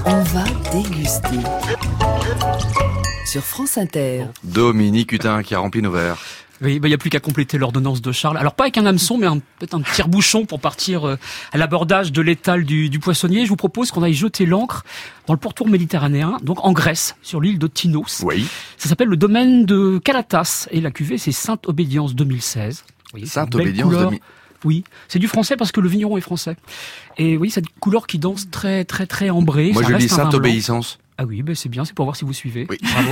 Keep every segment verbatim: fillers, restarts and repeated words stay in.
On va déguster. Sur France Inter. Dominique Hutin qui a rempli nos verres. Oui, il bah, n'y a plus qu'à compléter l'ordonnance de Charles. Alors pas avec un hameçon, mais un, peut-être un tire-bouchon pour partir euh, à l'abordage de l'étal du, du poissonnier. Je vous propose qu'on aille jeter l'ancre dans le pourtour méditerranéen, donc en Grèce, sur l'île de Tinos. Oui. Ça s'appelle le domaine de Kalatas et la cuvée c'est Sainte Obédience deux mille seize. Vous voyez, Sainte Obédience deux mille. Oui, c'est du français parce que le vigneron est français. Et oui, cette couleur qui danse très très très ambrée. Moi ça je reste dis un Sainte vin blanc. Obéissance. Ah oui, ben c'est bien, c'est pour voir si vous suivez. Oui. Bravo.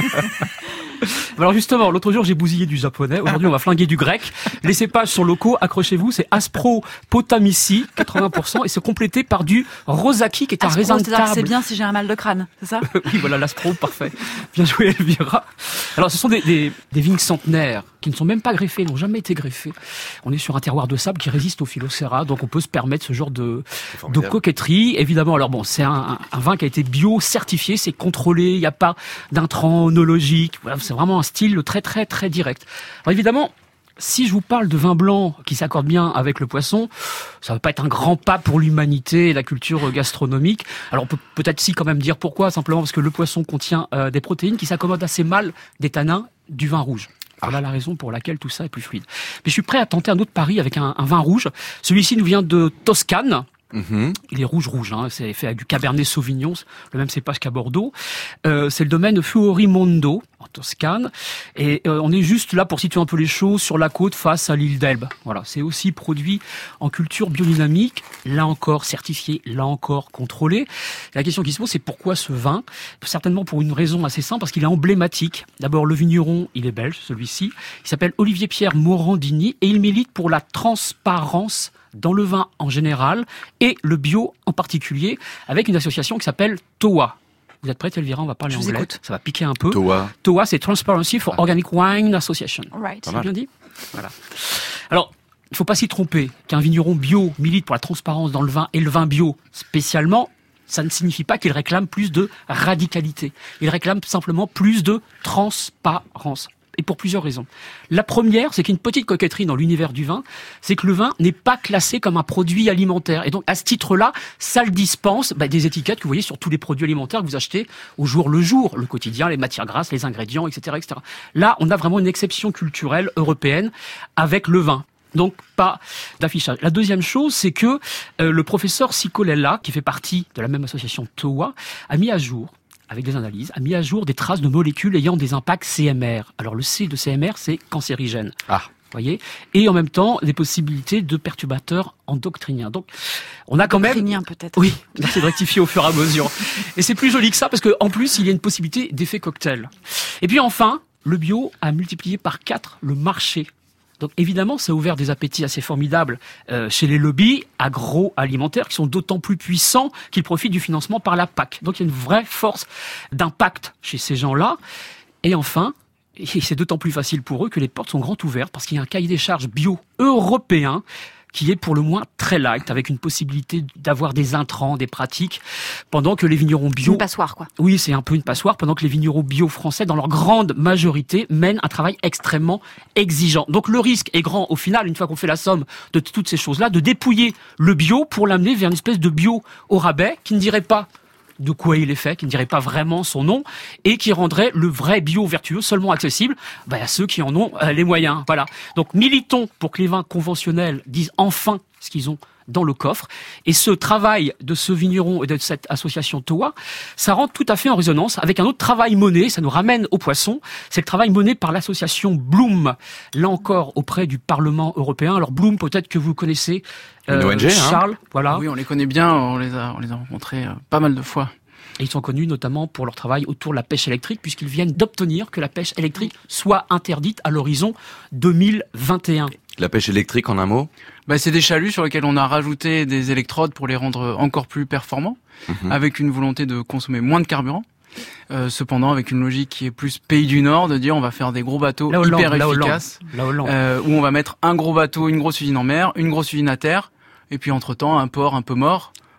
Alors justement, l'autre jour j'ai bousillé du japonais, aujourd'hui on va flinguer du grec. Les cépages sont locaux, accrochez-vous, c'est Aspro Potamici, quatre-vingts pour cent, et c'est complété par du Rosaki qui est un Aspro, raisin de c'est-à-dire que table. c'est bien si j'ai un mal de crâne, c'est ça? Oui, voilà, l'Aspro, parfait. Bien joué Elvira. Alors ce sont des, des, des vignes centenaires qui ne sont même pas greffées, n'ont jamais été greffées. On est sur un terroir de sable qui résiste au phylloxéra, donc on peut se permettre ce genre de, de coquetterie. Évidemment, alors bon, c'est un, un vin qui a été bio certifié, c'est contrôlé, il n'y a pas d'intrants onologiques. Voilà, c'est vraiment un style très très très direct. Alors évidemment, si je vous parle de vin blanc qui s'accorde bien avec le poisson, ça va pas être un grand pas pour l'humanité et la culture gastronomique. Alors on peut peut-être si quand même dire pourquoi, simplement parce que le poisson contient euh, des protéines qui s'accommodent assez mal des tanins du vin rouge. Voilà la raison pour laquelle tout ça est plus fluide. Mais je suis prêt à tenter un autre pari avec un, un vin rouge. Celui-ci nous vient de Toscane. Mmh. Il est rouge-rouge, hein. C'est fait avec du Cabernet Sauvignon, le même cépage qu'à Bordeaux. Euh, c'est le domaine Fuorimondo, en Toscane. Et euh, on est juste là pour situer un peu les choses sur la côte face à l'île d'Elbe. Voilà, c'est aussi produit en culture biodynamique, là encore certifié, là encore contrôlé. La question qui se pose, c'est pourquoi ce vin? Certainement pour une raison assez simple, parce qu'il est emblématique. D'abord, le vigneron, il est belge, celui-ci. Il s'appelle Olivier-Pierre Morandini et il milite pour la transparence dans le vin en général et le bio en particulier, avec une association qui s'appelle T O A. Vous êtes prête, Elvira? On va parler Je vous anglais. écoute. Ça va piquer un peu. T O A. T O A, c'est Transparency for Ah. Organic Wine Association. Right. C'est bien dit? Voilà. Alors, il ne faut pas s'y tromper. Qu'un vigneron bio milite pour la transparence dans le vin et le vin bio spécialement, ça ne signifie pas qu'il réclame plus de radicalité. Il réclame simplement plus de transparence. Et pour plusieurs raisons. La première, c'est qu'il y a une petite coquetterie dans l'univers du vin, c'est que le vin n'est pas classé comme un produit alimentaire. Et donc, à ce titre-là, ça le dispense bah, des étiquettes que vous voyez sur tous les produits alimentaires que vous achetez au jour le jour, le quotidien, les matières grasses, les ingrédients, et cetera, et cetera. Là, on a vraiment une exception culturelle européenne avec le vin. Donc, pas d'affichage. La deuxième chose, c'est que euh, le professeur Cicolella, qui fait partie de la même association T O A, a mis à jour avec des analyses, a mis à jour des traces de molécules ayant des impacts C M R. Alors le C de C M R, c'est cancérigène. Ah. Voyez, et en même temps des possibilités de perturbateurs endocriniens. Donc, on a quand même Endocrinien, peut-être. Oui, merci de rectifier au fur et à mesure. Et c'est plus joli que ça parce que en plus, il y a une possibilité d'effet cocktail. Et puis enfin, le bio a multiplié par quatre le marché. Donc évidemment, ça a ouvert des appétits assez formidables euh, chez les lobbies agroalimentaires qui sont d'autant plus puissants qu'ils profitent du financement par la P A C. Donc il y a une vraie force d'impact chez ces gens-là. Et enfin, et c'est d'autant plus facile pour eux que les portes sont grandes ouvertes parce qu'il y a un cahier des charges bio européen qui est pour le moins très light, avec une possibilité d'avoir des intrants, des pratiques, pendant que les vignerons bio... Une passoire, quoi. Oui, c'est un peu une passoire, pendant que les vignerons bio français, dans leur grande majorité, mènent un travail extrêmement exigeant. Donc le risque est grand, au final, une fois qu'on fait la somme de toutes ces choses-là, de dépouiller le bio pour l'amener vers une espèce de bio au rabais, qui ne dirait pas de quoi il est fait, qui ne dirait pas vraiment son nom, et qui rendrait le vrai bio vertueux seulement accessible bah, à ceux qui en ont euh, les moyens. Voilà. Donc militons pour que les vins conventionnels disent enfin ce qu'ils ont dans le coffre. Et ce travail de ce vigneron et de cette association T O A, ça rentre tout à fait en résonance avec un autre travail mené, ça nous ramène au poisson, c'est le travail mené par l'association Bloom, là encore auprès du Parlement européen. Alors Bloom, peut-être que vous connaissez, Une euh, O N G, Charles, hein. voilà. Oui, on les connaît bien, on les a, on les a rencontrés euh, pas mal de fois. Et ils sont connus notamment pour leur travail autour de la pêche électrique, puisqu'ils viennent d'obtenir que la pêche électrique soit interdite à l'horizon deux mille vingt et un. La pêche électrique, en un mot? Bah, c'est des chaluts sur lesquels on a rajouté des électrodes pour les rendre encore plus performants, mmh. avec une volonté de consommer moins de carburant. Euh, cependant, avec une logique qui est plus pays du Nord, de dire on va faire des gros bateaux la Hollande, hyper la efficaces, la Hollande. Euh, où on va mettre un gros bateau, une grosse usine en mer, une grosse usine à terre, et puis entre-temps un port un peu mort.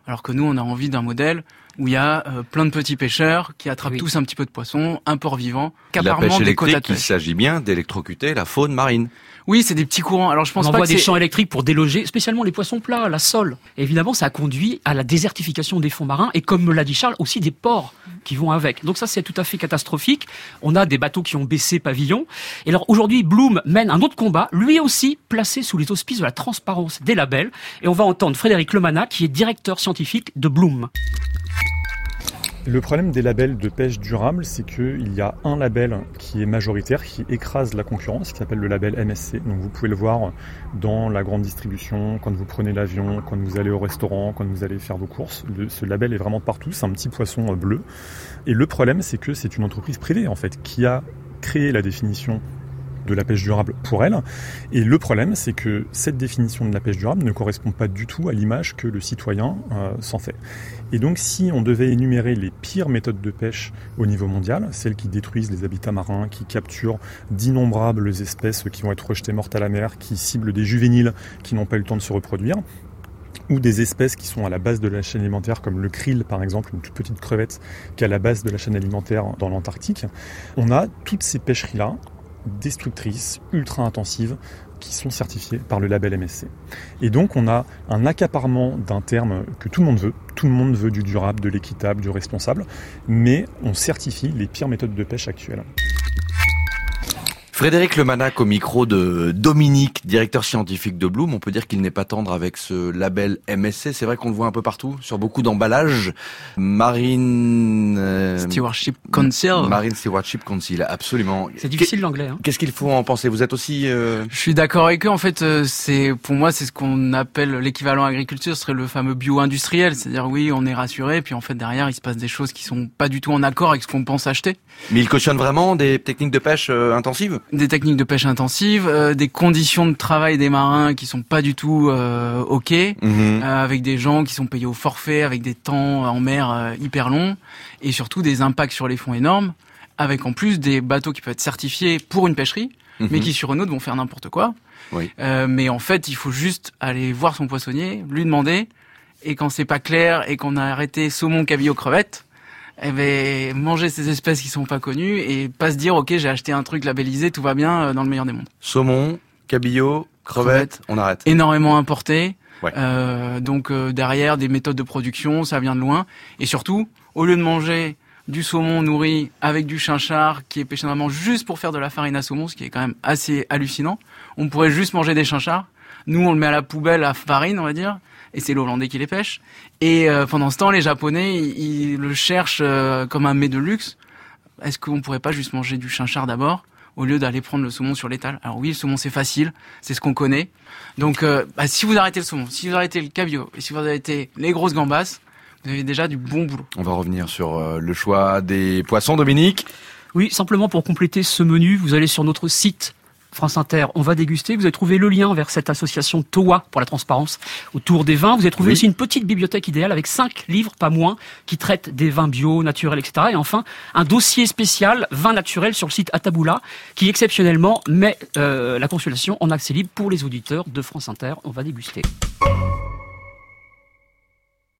Alors que nous, on a envie d'un modèle où il y a euh, plein de petits pêcheurs qui attrapent oui. tous un petit peu de poisson, un port vivant, qu'apparemment des quotas de pêche. La pêche électrique, il s'agit bien d'électrocuter la faune marine. Oui, c'est des petits courants. Alors je pense on pas envoie que des c'est... champs électriques pour déloger, spécialement les poissons plats, la sole. Et évidemment, ça a conduit à la désertification des fonds marins et, comme me l'a dit Charles, aussi des ports qui vont avec. Donc ça, c'est tout à fait catastrophique. On a des bateaux qui ont baissé pavillon. Et alors aujourd'hui, Bloom mène un autre combat, lui aussi placé sous les auspices de la transparence des labels. Et on va entendre Frédéric Lemanat, qui est directeur scientifique de Bloom. Le problème des labels de pêche durable, c'est qu'il y a un label qui est majoritaire, qui écrase la concurrence, qui s'appelle le label M S C. Donc vous pouvez le voir dans la grande distribution, quand vous prenez l'avion, quand vous allez au restaurant, quand vous allez faire vos courses. Le, ce label est vraiment partout, c'est un petit poisson bleu. Et le problème, c'est que c'est une entreprise privée, en fait, qui a créé la définition de la pêche durable pour elle. Et le problème, c'est que cette définition de la pêche durable ne correspond pas du tout à l'image que le citoyen euh, s'en fait. Et donc, si on devait énumérer les pires méthodes de pêche au niveau mondial, celles qui détruisent les habitats marins, qui capturent d'innombrables espèces qui vont être rejetées mortes à la mer, qui ciblent des juvéniles qui n'ont pas eu le temps de se reproduire, ou des espèces qui sont à la base de la chaîne alimentaire, comme le krill par exemple, une toute petite crevette qui est à la base de la chaîne alimentaire dans l'Antarctique, on a toutes ces pêcheries-là destructrices, ultra intensives, qui sont certifiées par le label M S C. Et donc on a un accaparement d'un terme que tout le monde veut, tout le monde veut du durable, de l'équitable, du responsable, mais on certifie les pires méthodes de pêche actuelles. Frédéric Lemanat au micro de Dominique, directeur scientifique de Bloom. On peut dire qu'il n'est pas tendre avec ce label M S C. C'est vrai qu'on le voit un peu partout, sur beaucoup d'emballages. Marine... Euh, Stewardship Council. Marine Stewardship Council, absolument. C'est difficile l'anglais. Hein. Qu'est-ce qu'il faut en penser? Vous êtes aussi... Euh... Je suis d'accord avec eux. En fait, c'est pour moi, c'est ce qu'on appelle l'équivalent agriculture, ce serait le fameux bio-industriel. C'est-à-dire, oui, on est rassuré, puis en fait, derrière, il se passe des choses qui sont pas du tout en accord avec ce qu'on pense acheter. Mais il cautionne vraiment des techniques de pêche euh, intensives? Des techniques de pêche intensive, euh, des conditions de travail des marins qui sont pas du tout euh, ok, mmh. euh, avec des gens qui sont payés au forfait, avec des temps en mer euh, hyper longs, et surtout des impacts sur les fonds énormes, avec en plus des bateaux qui peuvent être certifiés pour une pêcherie, mmh. mais qui sur une autre vont faire n'importe quoi. Oui. Euh, mais en fait, il faut juste aller voir son poissonnier, lui demander, et quand c'est pas clair et qu'on a arrêté saumon, cabillaud, crevette, eh ben, manger ces espèces qui sont pas connues et pas se dire, ok, j'ai acheté un truc labellisé, tout va bien dans le meilleur des mondes. Saumon, cabillaud, crevette, on arrête. Énormément importé. Ouais. Euh, donc, euh, derrière, des méthodes de production, ça vient de loin. Et surtout, au lieu de manger du saumon nourri avec du chinchard qui est pêché normalement juste pour faire de la farine à saumon, ce qui est quand même assez hallucinant, on pourrait juste manger des chinchards. Nous, on le met à la poubelle à farine, on va dire. Et c'est les Hollandais qui les pêchent. Et euh, pendant ce temps, les Japonais, ils, ils le cherchent euh, comme un mets de luxe. Est-ce qu'on pourrait pas juste manger du chinchard d'abord, au lieu d'aller prendre le saumon sur l'étal? Alors oui, le saumon, c'est facile, c'est ce qu'on connaît. Donc, euh, bah, si vous arrêtez le saumon, si vous arrêtez le cabillaud, et si vous arrêtez les grosses gambas, vous avez déjà du bon boulot. On va revenir sur euh, le choix des poissons, Dominique. Oui, simplement pour compléter ce menu, vous allez sur notre site France Inter, on va déguster. Vous avez trouvé le lien vers cette association T O A pour la transparence autour des vins. Vous avez trouvé oui. aussi une petite bibliothèque idéale avec cinq livres, pas moins, qui traitent des vins bio, naturels, et cetera. Et enfin, un dossier spécial vin naturel sur le site Ataboula, qui exceptionnellement met euh, la consultation en accès libre pour les auditeurs de France Inter. On va déguster.